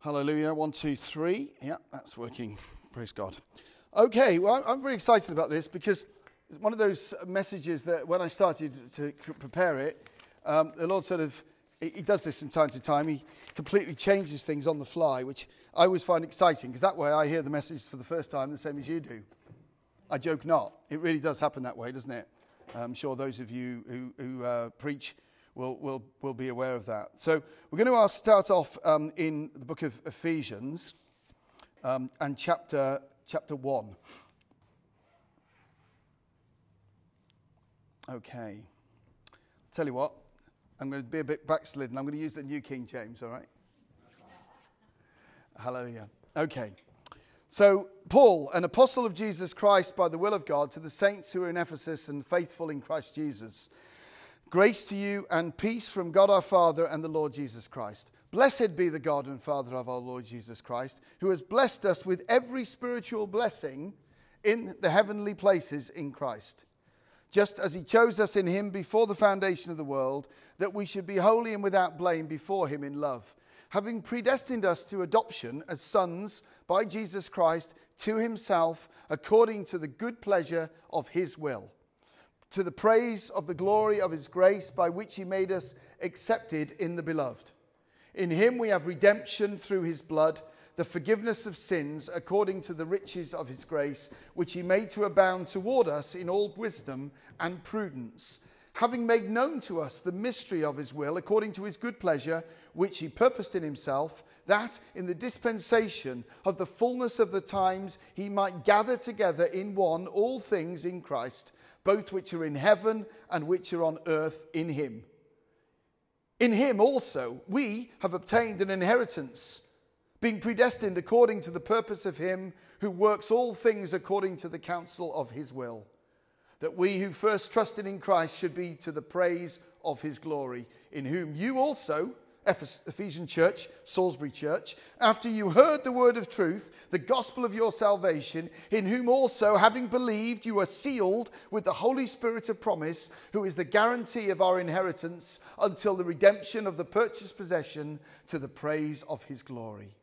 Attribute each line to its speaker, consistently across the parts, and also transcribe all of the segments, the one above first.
Speaker 1: Hallelujah. 1, 2, 3. Yeah, that's working. Praise God. Okay, well, I'm very excited about this because it's one of those messages that when I started to prepare it, the Lord sort of, he does this from time to time. He completely changes things on the fly, which I always find exciting because that way I hear the message for the first time the same as you do. I joke not. It really does happen that way, doesn't it? I'm sure those of you who preach will be aware of that. So we're going to start off in the book of Ephesians and chapter 1. Okay. Tell you what, I'm going to be a bit backslidden. I'm going to use the New King James, all right? Hallelujah. Okay. So, Paul, an apostle of Jesus Christ by the will of God, to the saints who are in Ephesus and faithful in Christ Jesus. Grace to you and peace from God our Father and the Lord Jesus Christ. Blessed be the God and Father of our Lord Jesus Christ, who has blessed us with every spiritual blessing in the heavenly places in Christ. Just as he chose us in him before the foundation of the world, that we should be holy and without blame before him in love, having predestined us to adoption as sons by Jesus Christ to himself, according to the good pleasure of his will, to the praise of the glory of his grace, by which he made us accepted in the beloved. In him we have redemption through his blood, the forgiveness of sins, according to the riches of his grace, which he made to abound toward us in all wisdom and prudence, having made known to us the mystery of his will, according to his good pleasure, which he purposed in himself, that in the dispensation of the fullness of the times he might gather together in one all things in Christ, both which are in heaven and which are on earth in him. In him also we have obtained an inheritance, being predestined according to the purpose of him who works all things according to the counsel of his will, that we who first trusted in Christ should be to the praise of his glory, in whom you also, Ephesian church, Salisbury church, after you heard the word of truth, the gospel of your salvation, in whom also, having believed, you are sealed with the Holy Spirit of promise, who is the guarantee of our inheritance until the redemption of the purchased possession, to the praise of his glory.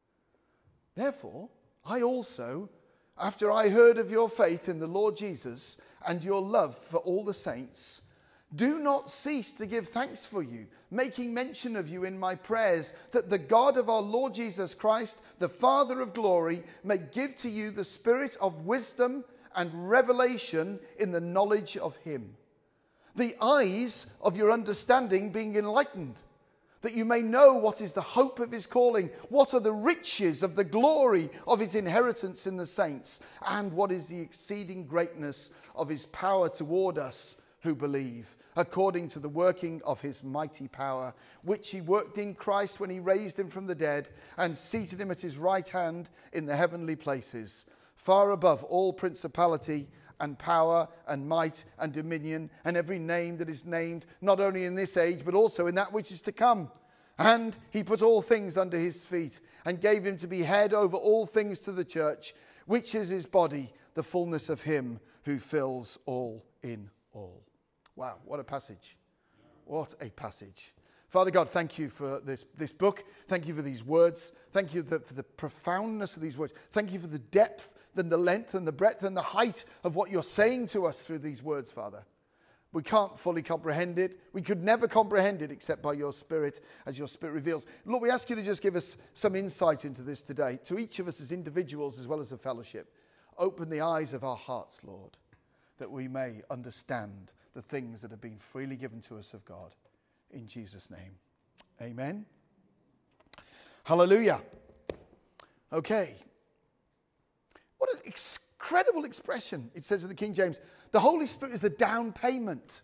Speaker 1: Therefore, I also, after I heard of your faith in the Lord Jesus and your love for all the saints, do not cease to give thanks for you, making mention of you in my prayers, that the God of our Lord Jesus Christ, the Father of glory, may give to you the spirit of wisdom and revelation in the knowledge of him, the eyes of your understanding being enlightened, that you may know what is the hope of his calling, what are the riches of the glory of his inheritance in the saints, and what is the exceeding greatness of his power toward us who believe, according to the working of his mighty power, which he worked in Christ when he raised him from the dead and seated him at his right hand in the heavenly places, far above all principality and power and might and dominion and every name that is named, not only in this age, but also in that which is to come. And he put all things under his feet and gave him to be head over all things to the church, which is his body, the fullness of him who fills all in all. Wow, what a passage. What a passage. Father God, thank you for this book. Thank you for these words. Thank you for the profoundness of these words. Thank you for the depth and the length and the breadth and the height of what you're saying to us through these words, Father. We can't fully comprehend it. We could never comprehend it except by your Spirit, as your Spirit reveals. Lord, we ask you to just give us some insight into this today, to each of us as individuals as well as a fellowship. Open the eyes of our hearts, Lord, that we may understand the things that have been freely given to us of God. In Jesus' name. Amen. Hallelujah. Okay. What an incredible expression. It says in the King James, the Holy Spirit is the down payment.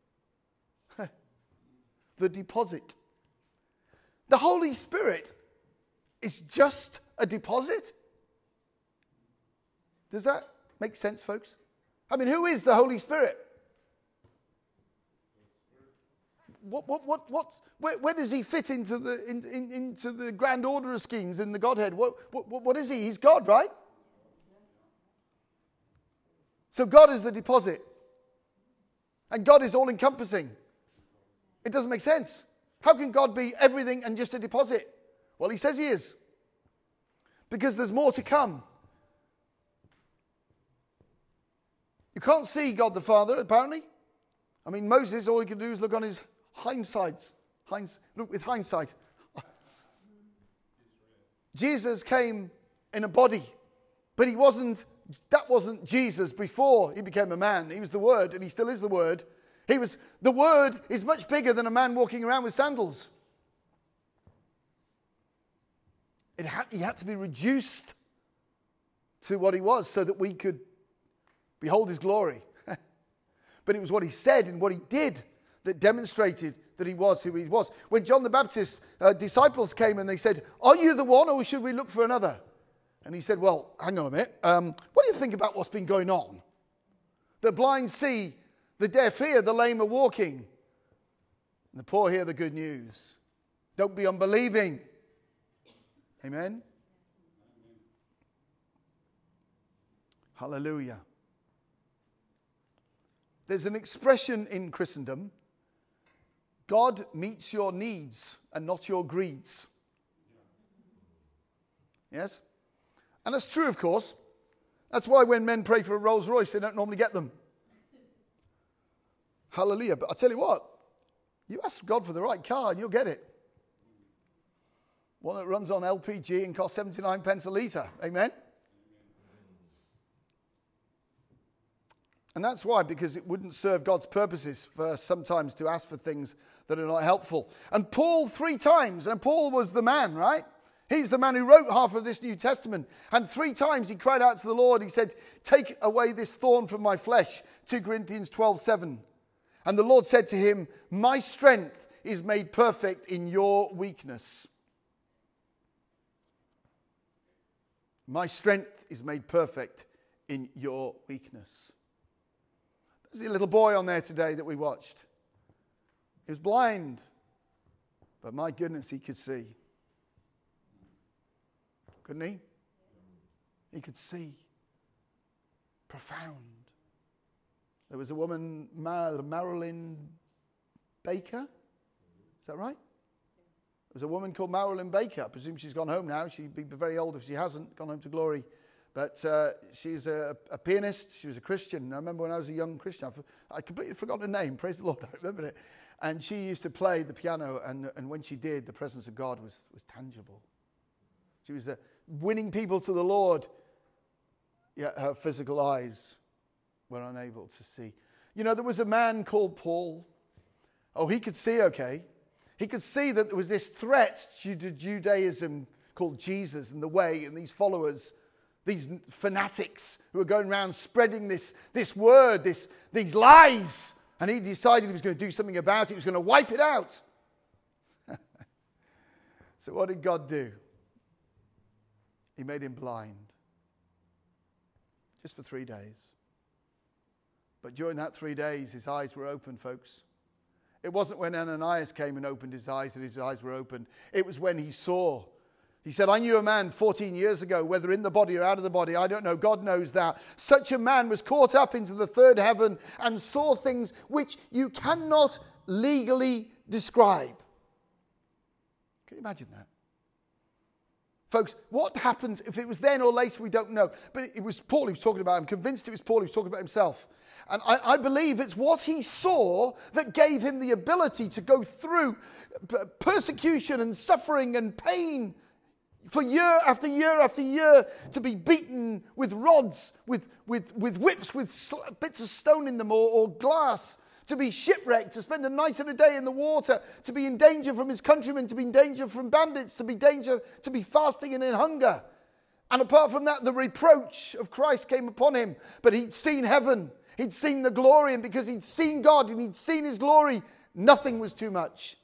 Speaker 1: The deposit. The Holy Spirit is just a deposit. Does that make sense, folks? I mean, who is the Holy Spirit? Where does he fit into the grand order of schemes in the Godhead? What is he? He's God, right? So God is the deposit. And God is all-encompassing. It doesn't make sense. How can God be everything and just a deposit? Well, he says he is. because there's more to come. You can't see God the Father, apparently. I mean, Moses, all he could do is look on his look with hindsight. Jesus came in a body, but that wasn't Jesus before he became a man. He was the Word, and he still is the Word. The Word is much bigger than a man walking around with sandals. He had to be reduced to what he was so that we could behold his glory. But it was what he said and what he did that demonstrated that he was who he was. When John the Baptist's disciples came and they said, "Are you the one, or should we look for another?" And he said, "Well, hang on a minute. What do you think about what's been going on? The blind see, the deaf hear, the lame are walking, and the poor hear the good news. Don't be unbelieving." Amen? Hallelujah. There's an expression in Christendom: God meets your needs and not your greeds. Yes? And that's true, of course. That's why when men pray for a Rolls Royce, they don't normally get them. Hallelujah. But I'll tell you what, you ask God for the right car and you'll get it. One that runs on LPG and costs 79 pence a litre. Amen? And that's why, because it wouldn't serve God's purposes for us sometimes to ask for things that are not helpful. And Paul 3 times, and Paul was the man, right? He's the man who wrote half of this New Testament. And 3 times he cried out to the Lord. He said, "Take away this thorn from my flesh." 2 Corinthians 12:7. And the Lord said to him, "My strength is made perfect in your weakness." My strength is made perfect in your weakness. There's a little boy on there today that we watched. He was blind, but my goodness, he could see. Couldn't he? He could see. Profound. There was a woman, Marilyn Baker. Is that right? There was a woman called Marilyn Baker. I presume she's gone home now. She'd be very old if she hasn't gone home to glory. But she's a pianist. She was a Christian. I remember when I was a young Christian, I completely forgot her name. Praise the Lord, I remember it. And she used to play the piano, and when she did, the presence of God was tangible. She was winning people to the Lord, yet her physical eyes were unable to see. You know, there was a man called Paul. Oh, he could see okay. He could see that there was this threat to Judaism called Jesus and the way, and these followers, these fanatics who were going around spreading this word, these lies. And he decided he was going to do something about it. He was going to wipe it out. So what did God do? He made him blind. Just for 3 days. But during that 3 days, his eyes were open, folks. It wasn't when Ananias came and opened his eyes that his eyes were opened. It was when he saw. He said, "I knew a man 14 years ago, whether in the body or out of the body, I don't know. God knows that. Such a man was caught up into the third heaven and saw things which you cannot legally describe." Can you imagine that? Folks, what happens if it was then or later, we don't know. But it was Paul he was talking about. I'm convinced it was Paul he was talking about himself. And I believe it's what he saw that gave him the ability to go through persecution and suffering and pain for year after year after year, to be beaten with rods, with whips, with bits of stone in them or glass, to be shipwrecked, to spend a night and a day in the water, to be in danger from his countrymen, to be in danger from bandits, to be fasting and in hunger. And apart from that, the reproach of Christ came upon him. But he'd seen heaven. He'd seen the glory. And because he'd seen God and he'd seen his glory, nothing was too much.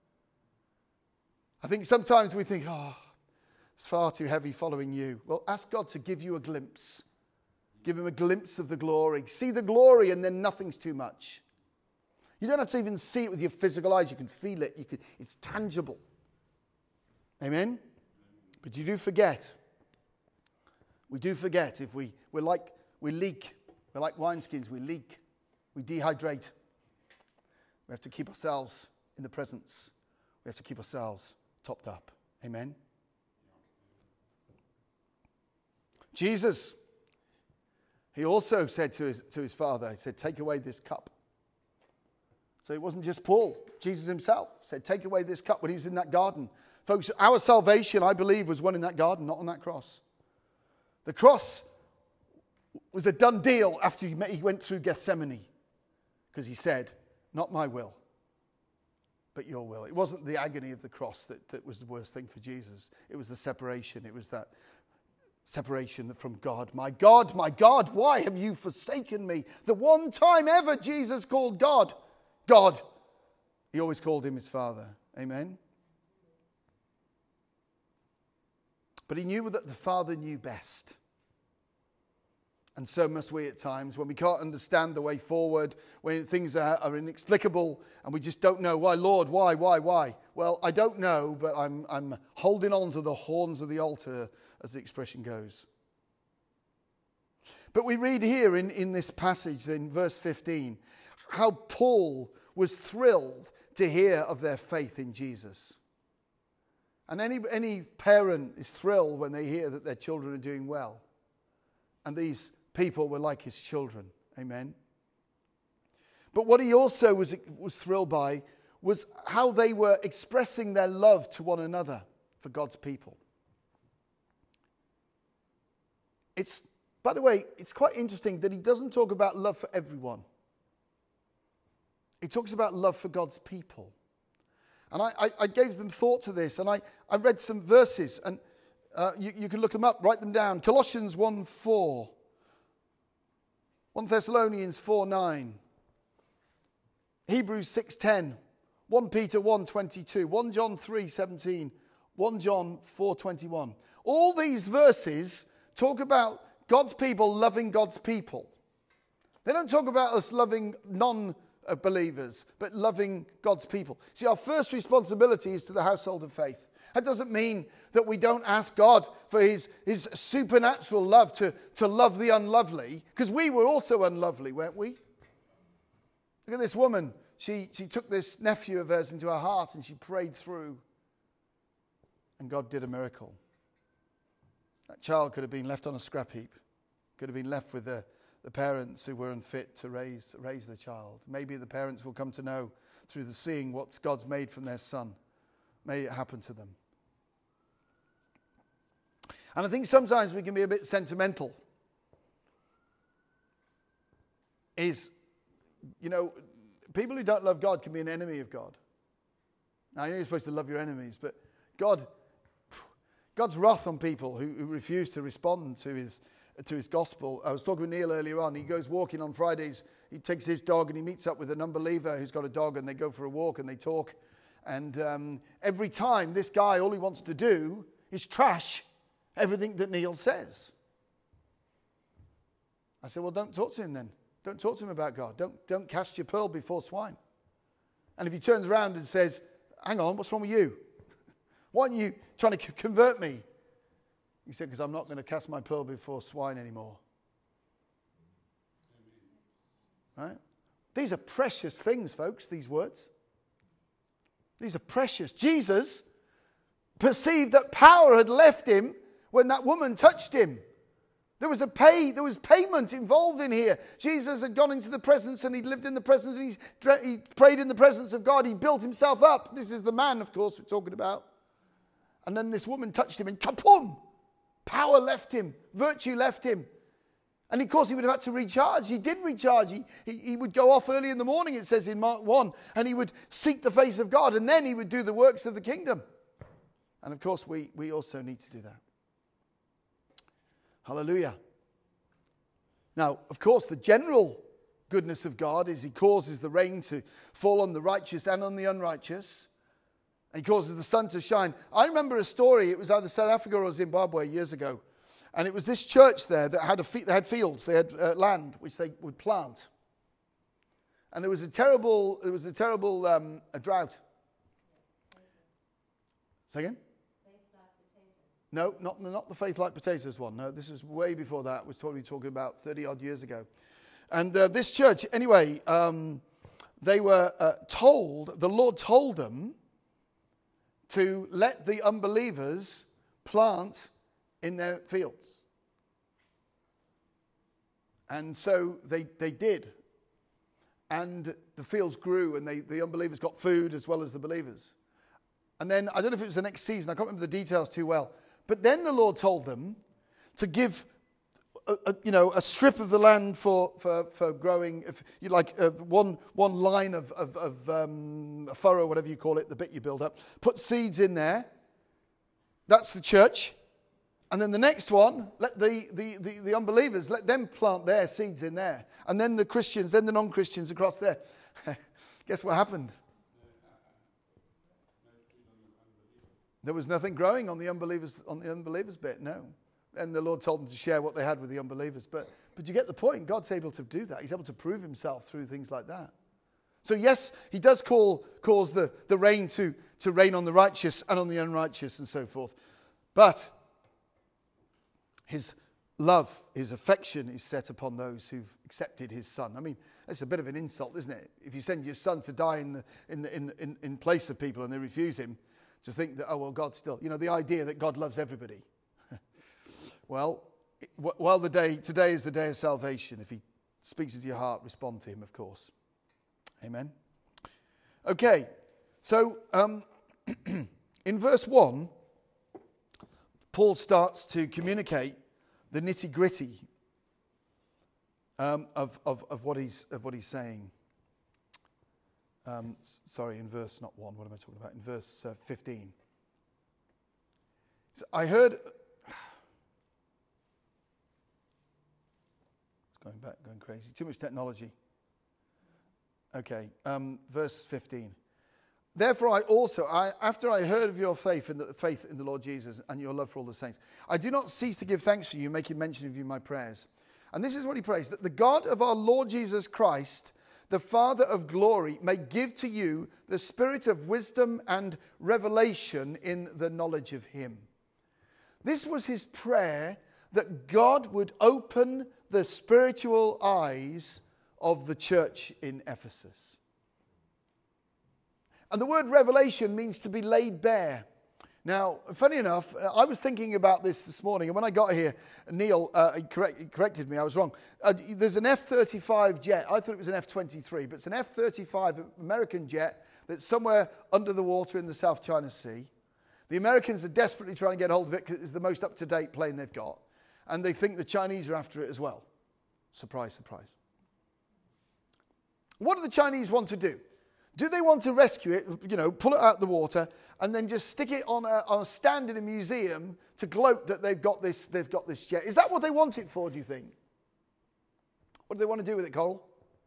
Speaker 1: I think sometimes we think, it's far too heavy following you. Well, ask God to give you a glimpse. Give him a glimpse of the glory. See the glory and then nothing's too much. You don't have to even see it with your physical eyes. You can feel it. It's tangible. Amen? But you do forget. We do forget if we leak. We're like wineskins. We leak. We dehydrate. We have to keep ourselves in the presence. We have to keep ourselves topped up. Amen? Jesus, he also said to his Father, he said, take away this cup. So it wasn't just Paul. Jesus himself said, take away this cup when he was in that garden. Folks, our salvation, I believe, was won in that garden, not on that cross. The cross was a done deal after he went through Gethsemane, because he said, not my will, but your will. It wasn't the agony of the cross that was the worst thing for Jesus. It was the separation. It was that separation from God. My God, why have you forsaken me? The one time ever Jesus called God, God. He always called him his Father. Amen? But he knew that the Father knew best. And so must we at times, when we can't understand the way forward, when things are inexplicable, and we just don't know, why, Lord, why? Well, I don't know, but I'm holding on to the horns of the altar, as the expression goes. But we read here in this passage, in verse 15, how Paul was thrilled to hear of their faith in Jesus. And any parent is thrilled when they hear that their children are doing well. And these people were like his children. Amen. But what he also was thrilled by was how they were expressing their love to one another for God's people. By the way, it's quite interesting that he doesn't talk about love for everyone. He talks about love for God's people. And I gave them thought to this, and I read some verses, and you can look them up, write them down. Colossians 1:4, 1 Thessalonians 4:9, Hebrews 6:10, 1 Peter 1:22, 1 John 3:17, 1 John 4:21. All these verses talk about God's people loving God's people. They don't talk about us loving non-believers, but loving God's people. See, our first responsibility is to the household of faith. That doesn't mean that we don't ask God for his supernatural love to love the unlovely, because we were also unlovely, weren't we? Look at this woman. She took this nephew of hers into her heart and she prayed through, and God did a miracle. That child could have been left on a scrap heap, could have been left with the parents who were unfit to raise the child. Maybe the parents will come to know through the seeing what God's made from their son. May it happen to them. And I think sometimes we can be a bit sentimental. People who don't love God can be an enemy of God. Now, I know you're supposed to love your enemies, but God's wrath on people who refuse to respond to his gospel. I was talking with Neil earlier on. He goes walking on Fridays. He takes his dog and he meets up with an unbeliever who's got a dog, and they go for a walk and they talk. And every time, this guy, all he wants to do is trash everything that Neil says. I said, well, don't talk to him then. Don't talk to him about God. Don't cast your pearl before swine. And if he turns around and says, hang on, what's wrong with you? Why aren't you trying to convert me? He said, because I'm not going to cast my pearl before swine anymore. Right? These are precious things, folks, these words. These are precious. Jesus perceived that power had left him when that woman touched him. There was payment involved in here. Jesus had gone into the presence, and he'd lived in the presence, and he prayed in the presence of God. He built himself up. This is the man, of course, we're talking about. And then this woman touched him, and kapoom! Power left him. Virtue left him. And of course he would have had to recharge. He did recharge. He would go off early in the morning, it says in Mark 1, and he would seek the face of God, and then he would do the works of the kingdom. And of course we also need to do that. Hallelujah. Now, of course, the general goodness of God is he causes the rain to fall on the righteous and on the unrighteous. And he causes the sun to shine. I remember a story. It was either South Africa or Zimbabwe years ago. And it was this church there that had fields. They had land which they would plant. And there was a terrible drought. Say again? No, not the Faith Like Potatoes one. No, this was way before that. We're probably talking about 30-odd years ago. And this church, anyway, they were told, the Lord told them to let the unbelievers plant in their fields. And so they did. And the fields grew, and the unbelievers got food as well as the believers. And then, I don't know if it was the next season, I can't remember the details too well, but then the Lord told them to give a strip of the land for growing, if you like, one line of a furrow, whatever you call it, the bit you build up. Put seeds in there. That's the church. And then the next one, let the unbelievers, let them plant their seeds in there. And then the Christians, then the non-Christians across there. Guess what happened? There was nothing growing on the unbelievers bit, no. And the Lord told them to share what they had with the unbelievers. But you get the point. God's able to do that. He's able to prove himself through things like that. So yes, he does cause the rain to rain on the righteous and on the unrighteous and so forth. But his love, his affection is set upon those who've accepted his son. I mean, it's a bit of an insult, isn't it? If you send your son to die in place of people and they refuse him, to think that, oh, well, God still, the idea that God loves everybody. Well, while today is the day of salvation. If he speaks into your heart, respond to him, of course. Amen. Okay, so in verse 1, Paul starts to communicate the nitty-gritty of what he's saying. In verse, not 1, what am I talking about? In verse 15. So I heard... It's going crazy. Too much technology. Okay, verse 15. Therefore I also, after I heard of your faith in the Lord Jesus and your love for all the saints, I do not cease to give thanks for you, making mention of you in my prayers. And this is what he prays, that the God of our Lord Jesus Christ, the Father of glory, may give to you the spirit of wisdom and revelation in the knowledge of him. This was his prayer, that God would open the spiritual eyes of the church in Ephesus. And the word revelation means to be laid bare. Now, funny enough, I was thinking about this morning, and when I got here, Neil corrected me, I was wrong. There's an F-35 jet. I thought it was an F-23, but it's an F-35 American jet that's somewhere under the water in the South China Sea. The Americans are desperately trying to get hold of it because it's the most up-to-date plane they've got. And they think the Chinese are after it as well. Surprise, surprise. What do the Chinese want to do? Do they want to rescue it, pull it out of the water, and then just stick it on a stand in a museum to gloat that they've got this jet? Is that what they want it for, do you think? What do they want to do with it, Coral?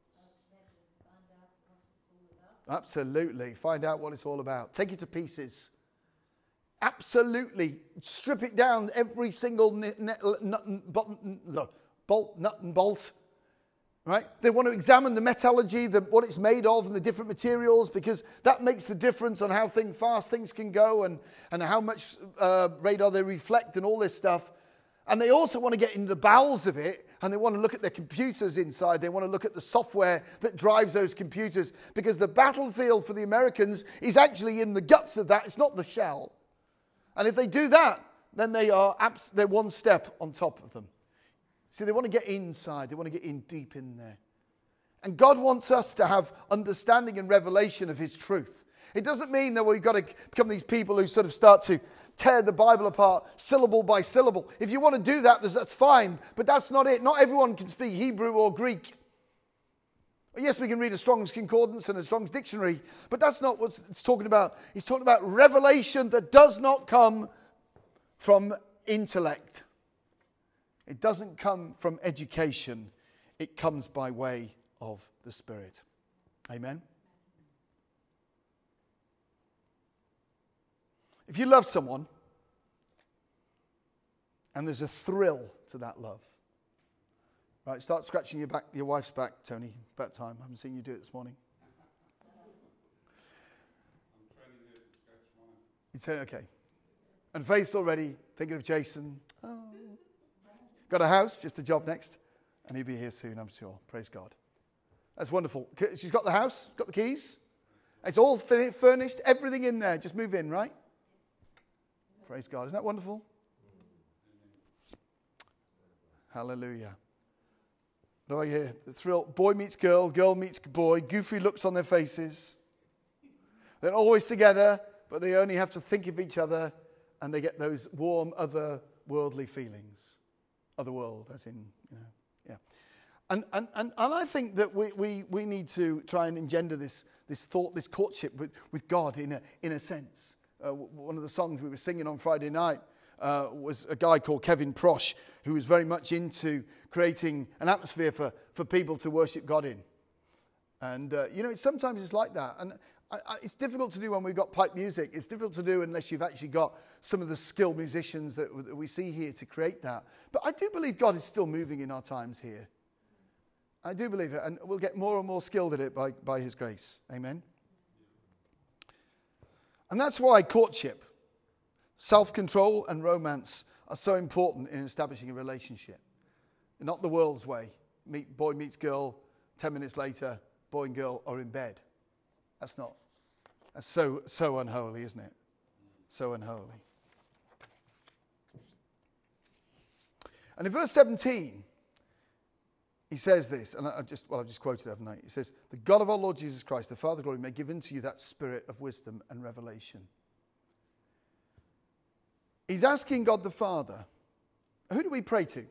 Speaker 1: Absolutely. Find out what it's all about. Take it to pieces. Absolutely. Strip it down, every single bolt, nut and bolt. Right? They want to examine the metallurgy, what it's made of, and the different materials, because that makes the difference on how fast things can go and how much radar they reflect and all this stuff. And they also want to get into the bowels of it, and they want to look at their computers inside. They want to look at the software that drives those computers, because the battlefield for the Americans is actually in the guts of that. It's not the shell. And if they do that, then they're one step on top of them. See, they want to get inside. They want to get in deep in there. And God wants us to have understanding and revelation of his truth. It doesn't mean that we've got to become these people who sort of start to tear the Bible apart syllable by syllable. If you want to do that, that's fine. But that's not it. Not everyone can speak Hebrew or Greek. Yes, we can read a Strong's Concordance and a Strong's Dictionary, but that's not what it's talking about. It's talking about revelation that does not come from intellect. It doesn't come from education. It comes by way of the Spirit. Amen? If you love someone, and there's a thrill to that love, right, start scratching your wife's back, Tony. About time. I haven't seen you do it this morning.
Speaker 2: I'm training her to scratch mine.
Speaker 1: Okay. And Faith's already thinking of Jason. Oh. Got a house, just a job next. And he'll be here soon, I'm sure. Praise God. That's wonderful. She's got the house, got the keys. It's all furnished, everything in there. Just move in, right? Praise God. Isn't that wonderful? Hallelujah. What do I hear? The thrill. Boy meets girl, girl meets boy, goofy looks on their faces. They're always together, but they only have to think of each other, and they get those warm, otherworldly feelings. Otherworld, as in, yeah. And I think that we need to try and engender this thought, this courtship with God in a sense. One of the songs we were singing on Friday night was a guy called Kevin Prosh, who was very much into creating an atmosphere for people to worship God in. And, sometimes it's like that. And it's difficult to do when we've got pipe music. It's difficult to do unless you've actually got some of the skilled musicians that we see here to create that. But I do believe God is still moving in our times here. I do believe it. And we'll get more and more skilled at it by His grace. Amen. And that's why courtship, self-control and romance are so important in establishing a relationship. Not the world's way. Boy meets girl, 10 minutes later, boy and girl are in bed. That's so unholy, isn't it? So unholy. And in verse 17, he says this, and I've just quoted it, haven't I? He says, the God of our Lord Jesus Christ, the Father of glory, may give unto you that spirit of wisdom and revelation. He's asking God the Father. Who do we pray to?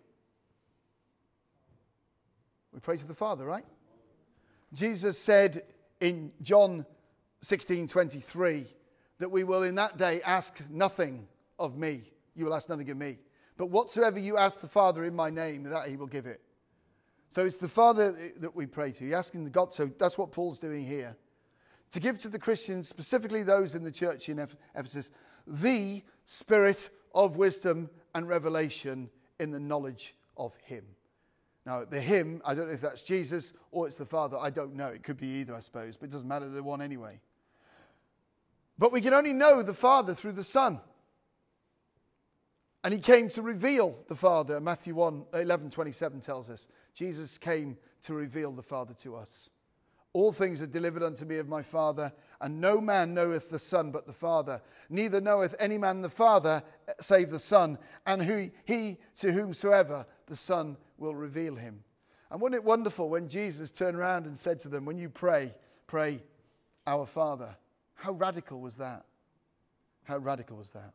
Speaker 1: We pray to the Father, right? Jesus said in John 16:23 that we will in that day ask nothing of me. You will ask nothing of me. But whatsoever you ask the Father in my name, that He will give it. So it's the Father that we pray to. You're asking the God. So that's what Paul's doing here. To give to the Christians, specifically those in the church in Ephesus, the spirit of wisdom and revelation in the knowledge of Him. Now, the Him, I don't know if that's Jesus or it's the Father. I don't know. It could be either, I suppose. But it doesn't matter. They're one anyway. But we can only know the Father through the Son. And He came to reveal the Father. Matthew 11:27 tells us. Jesus came to reveal the Father to us. All things are delivered unto me of my Father, and no man knoweth the Son but the Father. Neither knoweth any man the Father save the Son, and he to whomsoever the Son will reveal him. And wasn't it wonderful when Jesus turned around and said to them, when you pray, pray our Father. How radical was that? How radical was that?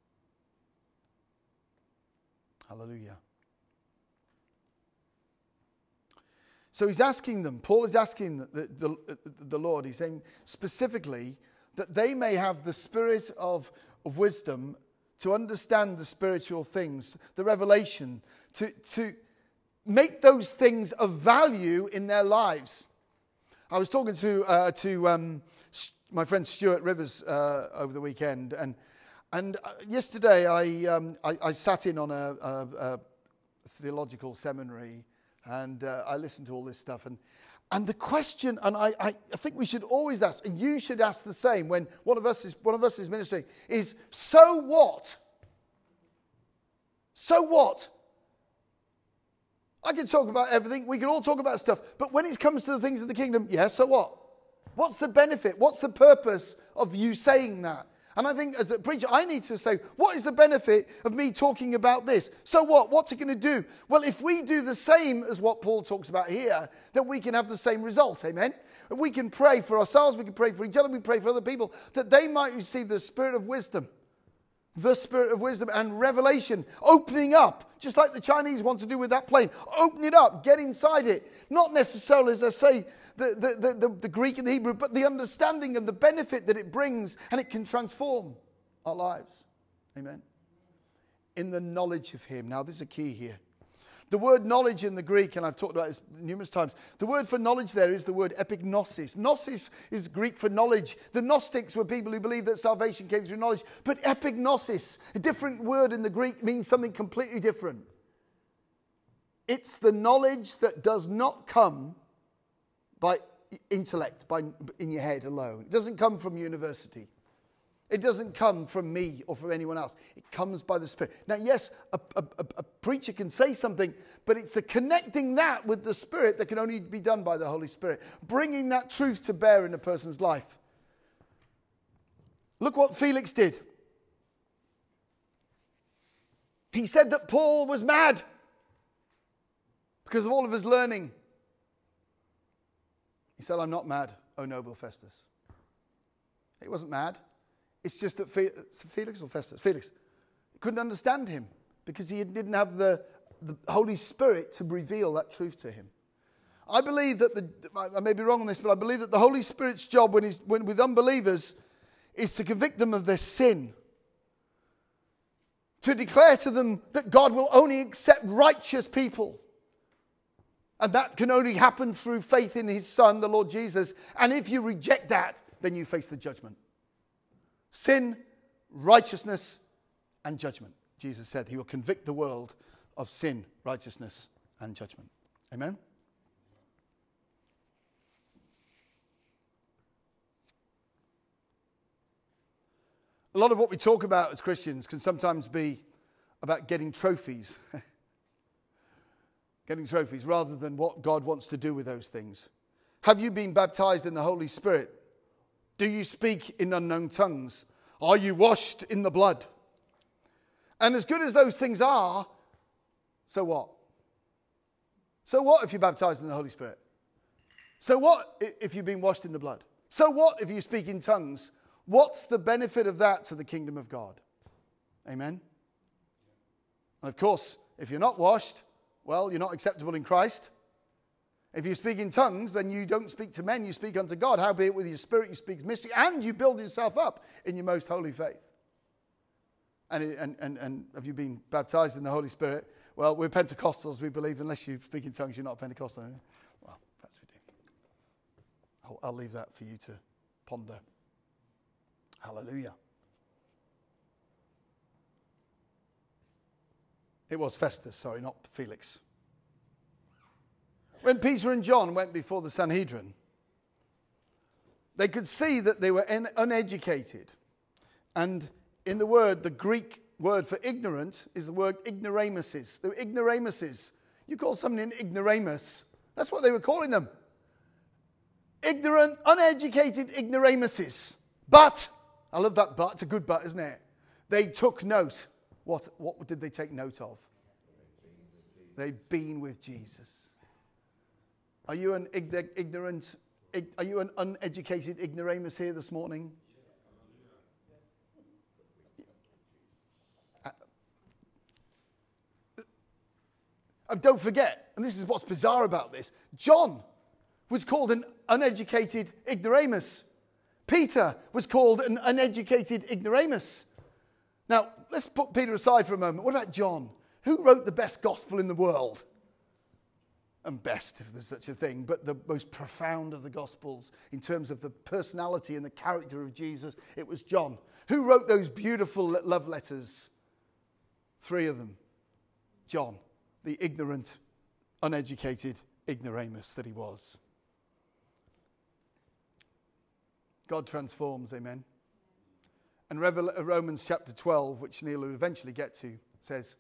Speaker 1: Hallelujah. So he's asking them, Paul is asking the Lord, he's saying specifically that they may have the spirit of wisdom to understand the spiritual things, the revelation, to make those things of value in their lives. I was talking to my friend Stuart Rivers over the weekend, and yesterday I sat in on a theological seminary. And I listened to all this stuff. And the question, and I think we should always ask, and you should ask the same when one of us is ministering, is so what? So what? I can talk about everything. We can all talk about stuff. But when it comes to the things of the kingdom, yeah, so what? What's the benefit? What's the purpose of you saying that? And I think as a preacher, I need to say, what is the benefit of me talking about this? So what? What's it going to do? Well, if we do the same as what Paul talks about here, then we can have the same result. Amen? We can pray for ourselves. We can pray for each other. We can pray for other people that they might receive the spirit of wisdom. The spirit of wisdom and revelation, opening up, just like the Chinese want to do with that plane. Open it up, get inside it. Not necessarily, as I say, the Greek and the Hebrew, but the understanding and the benefit that it brings, and it can transform our lives. Amen. In the knowledge of Him. Now, there's a key here. The word knowledge in the Greek, and I've talked about this numerous times, the word for knowledge there is the word epignosis. Gnosis is Greek for knowledge. The Gnostics were people who believed that salvation came through knowledge. But epignosis, a different word in the Greek, means something completely different. It's the knowledge that does not come by intellect, in your head alone. It doesn't come from university. It doesn't come from me or from anyone else. It comes by the Spirit. Now, yes, a preacher can say something, but it's the connecting that with the Spirit that can only be done by the Holy Spirit. Bringing that truth to bear in a person's life. Look what Felix did. He said that Paul was mad because of all of his learning. He said, I'm not mad, O noble Festus. He wasn't mad. It's just that Felix or Festus? Felix couldn't understand him because he didn't have the Holy Spirit to reveal that truth to him. I believe that I may be wrong on this, but I believe that the Holy Spirit's job when with unbelievers is to convict them of their sin. To declare to them that God will only accept righteous people. And that can only happen through faith in his Son, the Lord Jesus. And if you reject that, then you face the judgment. Sin, righteousness, and judgment. Jesus said he will convict the world of sin, righteousness, and judgment. Amen? A lot of what we talk about as Christians can sometimes be about getting trophies. Getting trophies rather than what God wants to do with those things. Have you been baptized in the Holy Spirit? Do you speak in unknown tongues? Are you washed in the blood? And as good as those things are, so what? So what if you're baptized in the Holy Spirit? So what if you've been washed in the blood? So what if you speak in tongues? What's the benefit of that to the kingdom of God? Amen? And of course, if you're not washed, well, you're not acceptable in Christ. If you speak in tongues, then you don't speak to men, you speak unto God. Howbeit with your spirit you speak mystery, and you build yourself up in your most holy faith. And have you been baptized in the Holy Spirit? Well, we're Pentecostals, we believe unless you speak in tongues, you're not a Pentecostal. Well, perhaps we do. I'll leave that for you to ponder. Hallelujah. It was Festus, sorry, not Felix. When Peter and John went before the Sanhedrin, they could see that they were uneducated. And in the Greek word for ignorant is the word ignoramuses. They were ignoramuses. You call someone an ignoramus, that's what they were calling them. Ignorant, uneducated ignoramuses. But, I love that but, it's a good but, isn't it? They took note. What did they take note of? They'd been with Jesus. Are you an are you an uneducated ignoramus here this morning? Don't forget, and this is what's bizarre about this, John was called an uneducated ignoramus. Peter was called an uneducated ignoramus. Now, let's put Peter aside for a moment. What about John? Who wrote the best gospel in the world? And best, if there's such a thing, but the most profound of the gospels in terms of the personality and the character of Jesus, it was John. Who wrote those beautiful love letters? 3 of them. John, the ignorant, uneducated ignoramus that he was. God transforms, amen. And Romans chapter 12, which Neil will eventually get to, says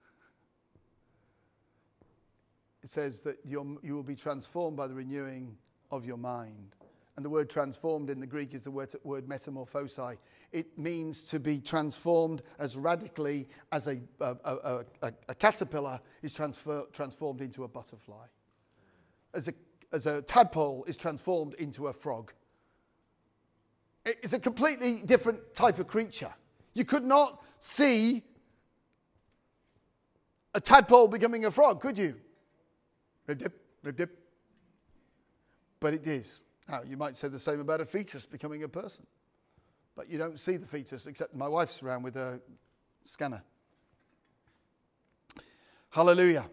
Speaker 1: that you will be transformed by the renewing of your mind. And the word transformed in the Greek is the word metamorphosi. It means to be transformed as radically as a caterpillar is transformed into a butterfly. As a tadpole is transformed into a frog. It's a completely different type of creature. You could not see a tadpole becoming a frog, could you? Rib dip, rib dip. But it is. Now, you might say the same about a fetus becoming a person. But you don't see the fetus, except my wife's around with a scanner. Hallelujah.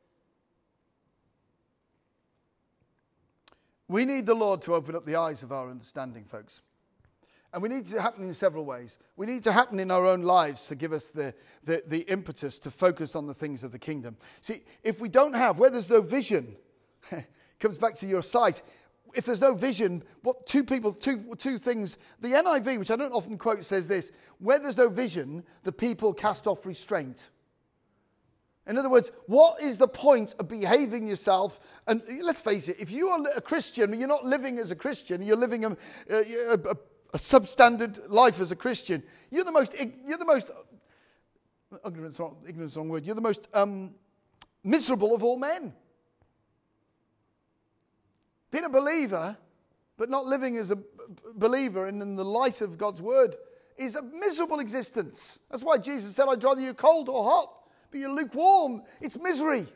Speaker 1: We need the Lord to open up the eyes of our understanding, folks. And we need it to happen in several ways. We need it to happen in our own lives to give us the impetus to focus on the things of the kingdom. See, if we don't have, where there's no vision, it comes back to your sight. If there's no vision, two things. The NIV, which I don't often quote, says this: where there's no vision, the people cast off restraint. In other words, what is the point of behaving yourself? And let's face it, if you are a Christian, but you're not living as a Christian, you're living a substandard life as a Christian, you're the most ignorance is the wrong word, you're the most miserable of all men. Being a believer, but not living as a believer and in the light of God's word, is a miserable existence. That's why Jesus said, I'd rather you're cold or hot, but you're lukewarm. It's misery.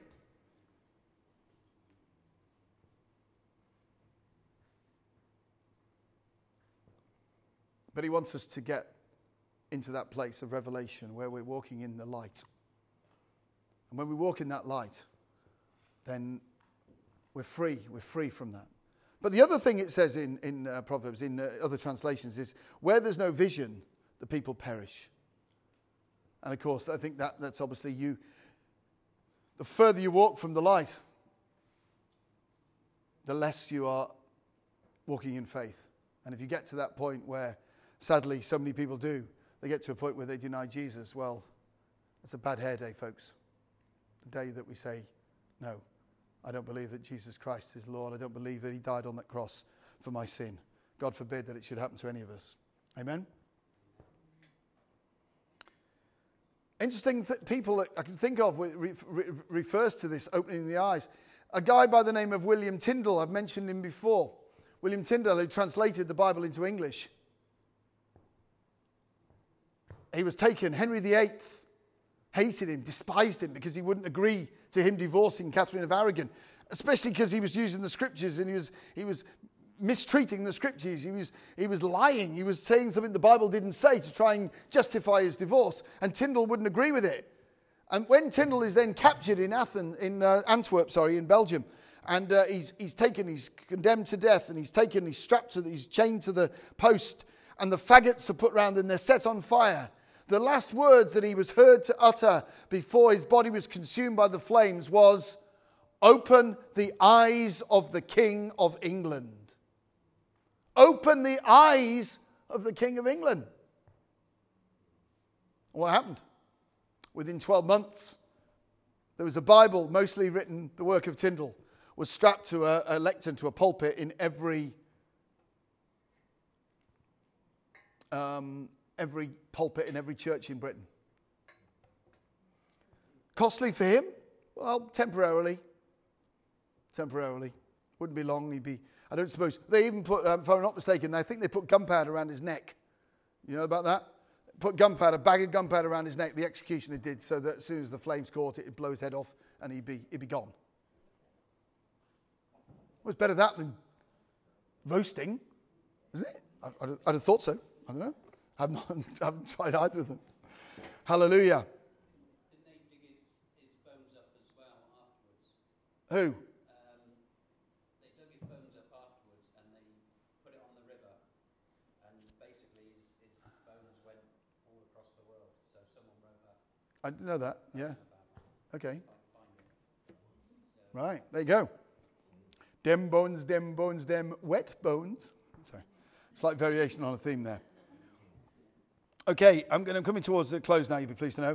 Speaker 1: But he wants us to get into that place of revelation where we're walking in the light. And when we walk in that light, then we're free. We're free from that. But the other thing it says in Proverbs, in other translations, is where there's no vision, the people perish. And of course, I think that's obviously you. The further you walk from the light, the less you are walking in faith. And if you get to that point where, sadly, so many people do, they get to a point where they deny Jesus, well, that's a bad hair day, folks. The day that we say, no, I don't believe that Jesus Christ is Lord. I don't believe that he died on that cross for my sin. God forbid that it should happen to any of us. Amen? Interesting people that I can think of refers to this opening the eyes. A guy by the name of William Tyndale, I've mentioned him before. William Tyndale, who translated the Bible into English. He was taken. Henry VIII hated him, despised him because he wouldn't agree to him divorcing Catherine of Aragon, especially because he was using the scriptures and he was mistreating the scriptures. He was lying. He was saying something the Bible didn't say to try and justify his divorce, and Tyndale wouldn't agree with it. And when Tyndale is then captured in Antwerp, in Belgium, and he's condemned to death, and he's chained to the post, and the faggots are put round and they're set on fire. The last words that he was heard to utter before his body was consumed by the flames was, "Open the eyes of the King of England." Open the eyes of the King of England. What happened? Within 12 months, there was a Bible, mostly written, the work of Tyndale, was strapped to a lectern, to a pulpit in every pulpit in every church in Britain. Costly for him? Well, temporarily. Wouldn't be long. I don't suppose. They even put, if I'm not mistaken, I think they put gunpowder around his neck. You know about that? Put a bag of gunpowder around his neck. The executioner did, so that as soon as the flames caught it, it'd blow his head off and he'd be gone. Well, it's better that than roasting, isn't it? I'd have thought so. I don't know. I haven't tried either of them. Hallelujah.
Speaker 3: Didn't they dig his bones up as well afterwards?
Speaker 1: Who?
Speaker 3: They dug his bones up afterwards and they put it on the river. And basically his bones went all across the world. So someone wrote that.
Speaker 1: I didn't know that. Yeah. Okay. Right. There you go. Dem bones, dem wet bones. Sorry. Slight variation on a theme there. Okay, I'm coming towards the close now, you'll be pleased to know.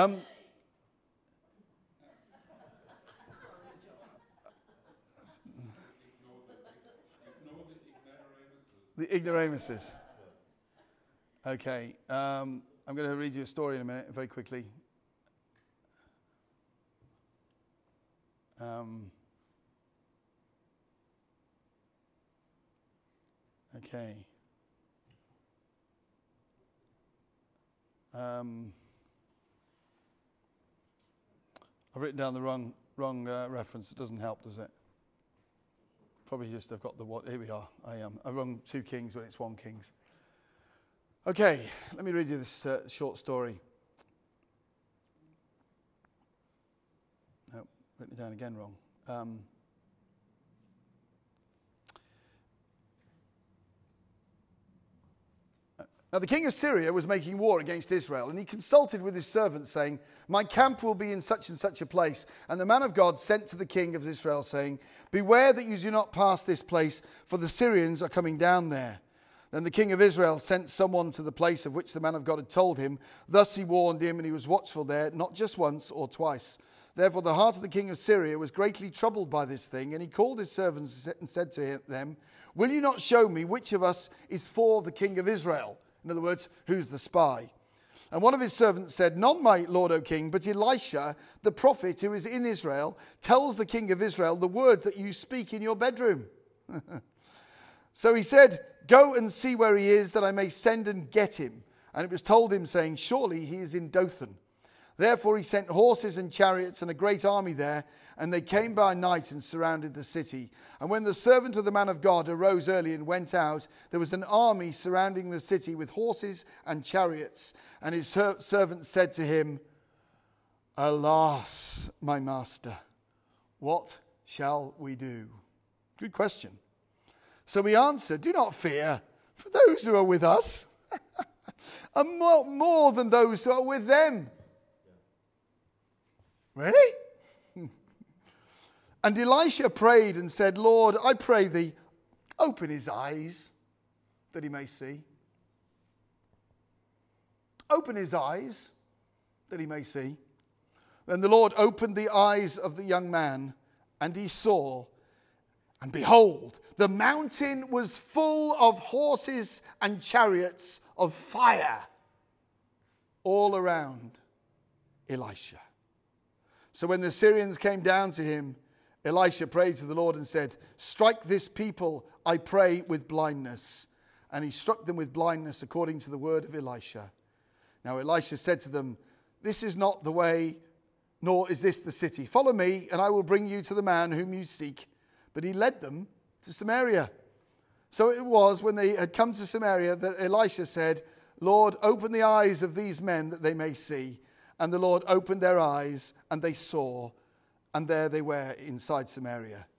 Speaker 1: The ignoramuses. Okay, I'm going to read you a story in a minute, very quickly. Okay. I've written down the wrong reference. It doesn't help, does it? Probably just I've got the what. Here we are. I wrong 2 Kings when it's 1 Kings. Okay, let me read you this short story. No, written it down again wrong. Now the king of Syria was making war against Israel, and he consulted with his servants, saying, "My camp will be in such and such a place." And the man of God sent to the king of Israel, saying, "Beware that you do not pass this place, for the Syrians are coming down there." Then the king of Israel sent someone to the place of which the man of God had told him. Thus he warned him, and he was watchful there, not just once or twice. Therefore the heart of the king of Syria was greatly troubled by this thing, and he called his servants and said to them, "Will you not show me which of us is for the king of Israel?" In other words, who's the spy? And one of his servants said, "Not my lord, O king, but Elisha, the prophet who is in Israel, tells the king of Israel the words that you speak in your bedroom." So he said, go and see where he is, that I may send and get him. And it was told him, saying, surely he is in Dothan. Therefore he sent horses and chariots and a great army there, and they came by night and surrounded the city. And when the servant of the man of God arose early and went out, there was an army surrounding the city with horses and chariots. And his servant said to him, alas, my master, what shall we do? Good question. So he answered, do not fear, for those who are with us are more than those who are with them. Really? And Elisha prayed and said, Lord, I pray thee, open his eyes that he may see. Open his eyes that he may see. Then the Lord opened the eyes of the young man, and he saw, and behold, the mountain was full of horses and chariots of fire all around Elisha. So when the Syrians came down to him, Elisha prayed to the Lord and said, strike this people, I pray, with blindness. And he struck them with blindness according to the word of Elisha. Now Elisha said to them, this is not the way, nor is this the city. Follow me, and I will bring you to the man whom you seek. But he led them to Samaria. So it was when they had come to Samaria that Elisha said, Lord, open the eyes of these men that they may see. And the Lord opened their eyes, and they saw, and there they were inside Samaria.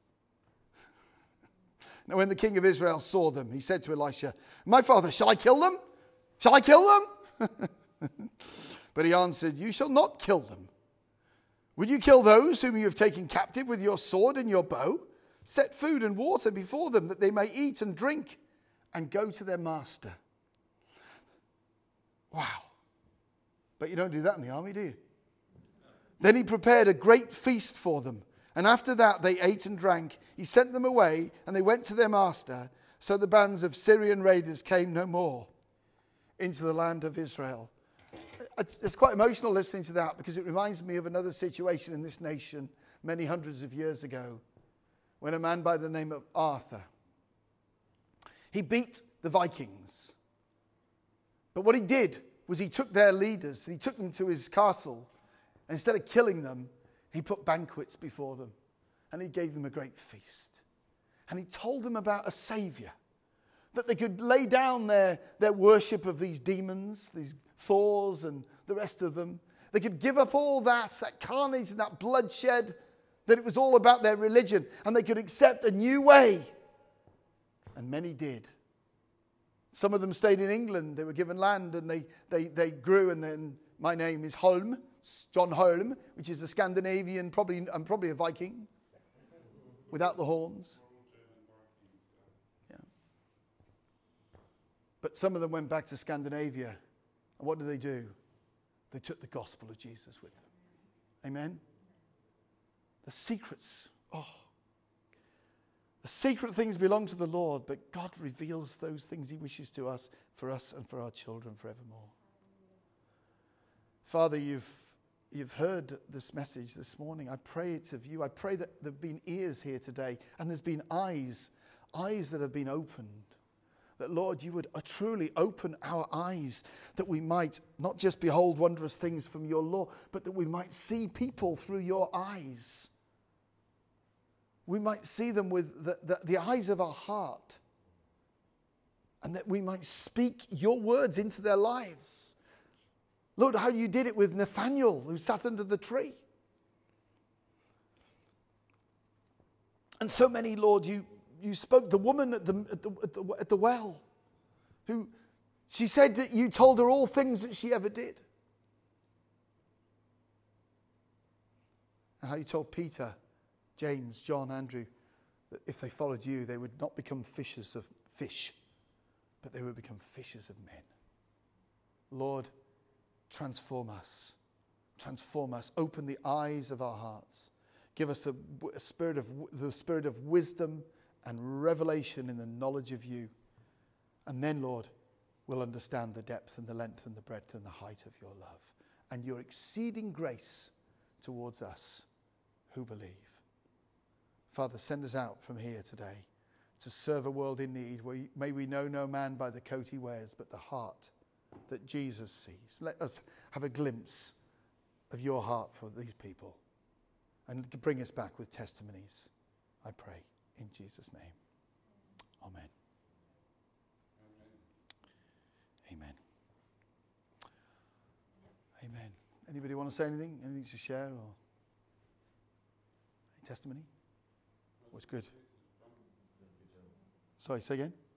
Speaker 1: Now when the king of Israel saw them, he said to Elisha, my father, shall I kill them? Shall I kill them? But he answered, you shall not kill them. Will you kill those whom you have taken captive with your sword and your bow? Set food and water before them, that they may eat and drink and go to their master. Wow. But you don't do that in the army, do you? Then he prepared a great feast for them. And after that they ate and drank. He sent them away, and they went to their master. So the bands of Syrian raiders came no more into the land of Israel. It's quite emotional listening to that, because it reminds me of another situation in this nation many hundreds of years ago, when a man by the name of Arthur, he beat the Vikings. But what he did was he took their leaders, and he took them to his castle, and instead of killing them, he put banquets before them, and he gave them a great feast. And he told them about a saviour, that they could lay down their worship of these demons, these Thors and the rest of them. They could give up all that carnage and that bloodshed, that it was all about their religion, and they could accept a new way. And many did. Some of them stayed in England. They were given land, and they grew. And then my name is Holm, John Holm, which is a Scandinavian, probably a Viking, without the horns. Yeah. But some of them went back to Scandinavia, and what did they do? They took the gospel of Jesus with them. Amen. The secrets. The secret things belong to the Lord, but God reveals those things he wishes to us, for us and for our children forevermore. Father, you've heard this message this morning. I pray it's of you. I pray that there have been ears here today, and there's been eyes that have been opened. That, Lord, you would truly open our eyes, that we might not just behold wondrous things from your law, but that we might see people through your eyes. We might see them with the eyes of our heart, and that we might speak your words into their lives. Lord, how you did it with Nathanael, who sat under the tree. And so many, Lord, you spoke. The woman at the well, who she said that you told her all things that she ever did. And how you told Peter, James, John, Andrew, that if they followed you, they would not become fishers of fish, but they would become fishers of men. Lord, transform us. Transform us. Open the eyes of our hearts. Give us the spirit of wisdom and revelation in the knowledge of you. And then, Lord, we'll understand the depth and the length and the breadth and the height of your love and your exceeding grace towards us who believe. Father, send us out from here today to serve a world in need. May we know no man by the coat he wears, but the heart that Jesus sees. Let us have a glimpse of your heart for these people and bring us back with testimonies, I pray, in Jesus' name. Amen. Amen. Amen. Anybody want to say anything? Anything to share? Or any testimony? What's good? Sorry, say again?